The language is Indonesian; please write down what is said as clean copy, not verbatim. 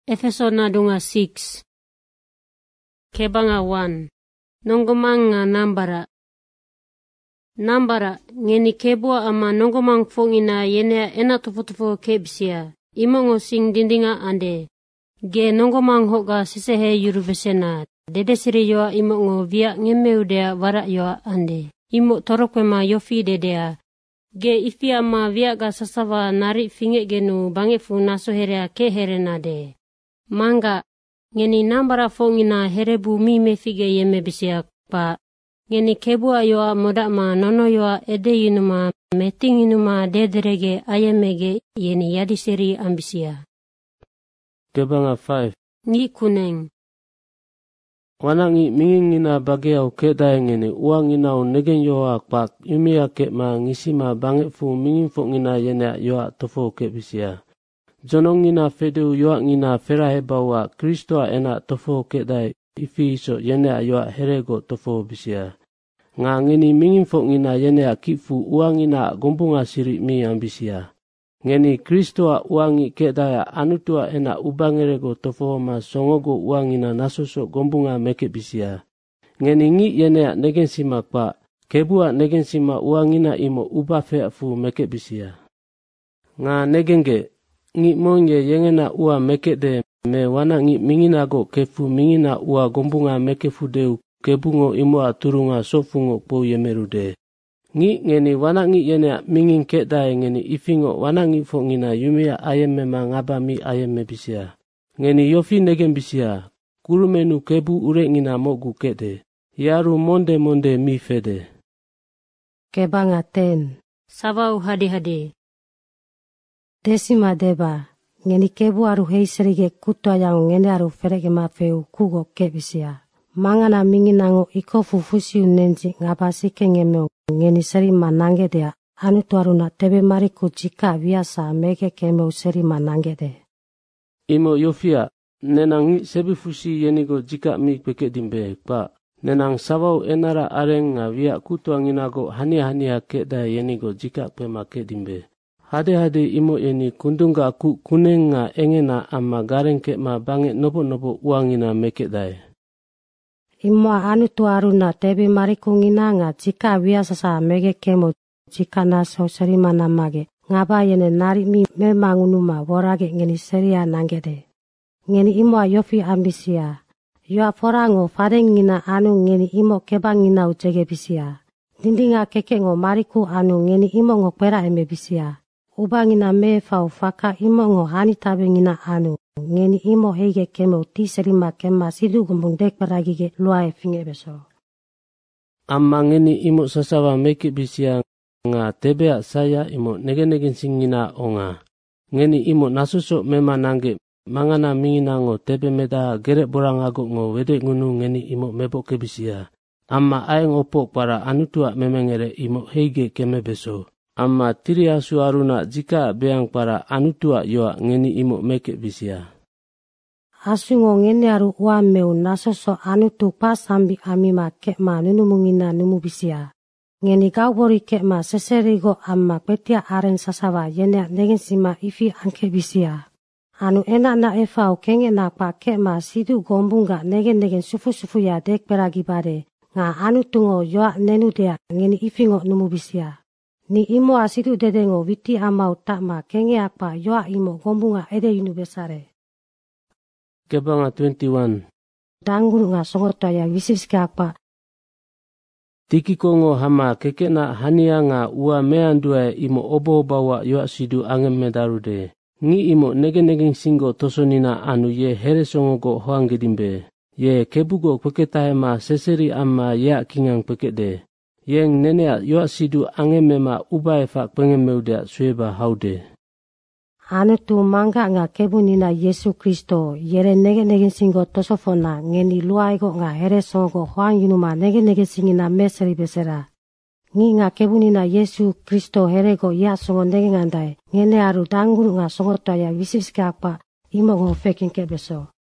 Efeso nadunga 6. Kebanga 1. Nongomang nga nambara ngeni kebua ama nongomang fongina yenea ena tufo kebisia imongo sing dindinga ande ge nongomang hoga sisehe yurubesena dedesiri yoa imongo via ngemeudea vara yoa ande imo torokwema yofi dedea ge ifi ama via ga sasawa nari finge genu bangefu naso herea ke herenade manga ngeni nambara fongina herebu mi mefige yeme bisia pa ngeni kebua yoa modama nono yoa ede yinuma meting yinuma dederege ayemege yeni yadiseri ambisia. Kebanga 5. Ngi kuneng. Wanangi mingingina bageau kedae ngeni uangina negen yoa kpak yumia kema ngisima bangefu mingingfo ngina yenea yoa tofo kebisia. Jonongina fedeu yoa ngina ferahebawa Kristoa ena tofo kedae ifi iso yenea yoa herego tofo bisia. Nga ngeni mingingfo ngina yenea kifu uangina gombunga siri mi ambisia. Ngeni Kristoa uangi kedaya anutua ena ubangerego tofo ma songogo uangina nasoso gombunga meke bisia. Ngeni ngi yenea negensima kwa kebua negensima uangina imo ubafeafu meke bisia. Nga negenge ngi monye yengena ua meke de me wana ngi minginago kefu mingina ua gombunga meke fudeu kebungo imoa turunga sofungo po yemerude. Ngi ngeni wana ngi yenea mingin kedae ngeni ifingo wana ngi fo ngina yumia ayemema ngaba mi ayeme bisia. Ngeni yofi negen bisia, kurumenu kebu ure ngina mogu kede, yaru monde mi fede. Kebanga 10. Sabau hade. Desima deba, ngeni kebu aru heiserige kutwa yang ngeni aru ferege mafeu kugo kebisia. Mangana minginango iko fufusiu nenji ngabasi kengemeo ngeni seri manange dea anu tuaruna tebe mariku jika biasa mege kemeo seri manange de. Imo yofia, nenang sebi fusi yenigo jika mi peke dimbe pa nenang sabau enara areng nga via kutwa nginago hania keda yenigo jika pema ke dimbe. Hade imo eni kundunga aku kunenga engena ama gareng ke ma bange nopo uangina meke dae. Imo anu tuaruna tebe mariku nginanga jika biasa sa mege kemo jika naso seri manamage ngaba yene nari mi memangunuma worage ngeni seria nangede. Ngeni imo yofi ambisia. Yoa forango farengina anu ngeni imo kebangina ujege bisia. Dindinga kekengo mariku anu ngeni imo ngo kwera eme bisia. Ubangina mefau faka imo ngo hani tabengina anu. Ngeni imo heige kemo ti serima kema sidu gumbung dek paragige luae finge beso. Amma ngeni imo sasawa meki bisia nga tebea saya imo negen singina onga. Ngeni imo nasuso mema nange mangana minginango tebe meda gerek borangago ngo wede ngunu ngeni imo mebo kebisia. Amma aeng opo para anutua memengere imo heige keme beso. Amma tiri asu aruna jika beang para anutua yoa ngeni imo meke bisia. Asungo ngeni aru uameu nasoso anutu pasambi amima kekma nunumungina numu bisia. Ngeni gaubori kekma seserigo amma petia aren sasawa yenea negensima ifi angke bisia. Anu enak na efau kenge na pa kekma sidu gombunga negen sufu ya dek peragi bade. Nga anu tungo yoa nenu dea ngeni ifingo numu bisia. Ni imo asidu dedengo witi amau takma kenge apa yoa imo gombunga ede yunu besare. Kebanga 21. Dangguru nga songoto ya wisiska apa. Tiki kongo hama kekena hania nga ua meandua imo obo bawa yoa sidu angem medarude. Ngi imo negen singo tosonina anu ye here songogo hoanggedimbe. Ye kebugo peketahema seseri ama ya kingang pekede. Yeng nenea yoa sidu angemema ubae fak pengemeudea sueba haude. Anu tu mangga nga kebunina Yesu Kristo yere negen singo tosofona ngeni luaigo nga here songo hoang yunuma negen singina meseri besera. Ngi nga kebunina Yesu Kristo herego ya songo negen ngandai ngene aru dangguru nga songo toya wisiska apa imo ngo fekin kebeso.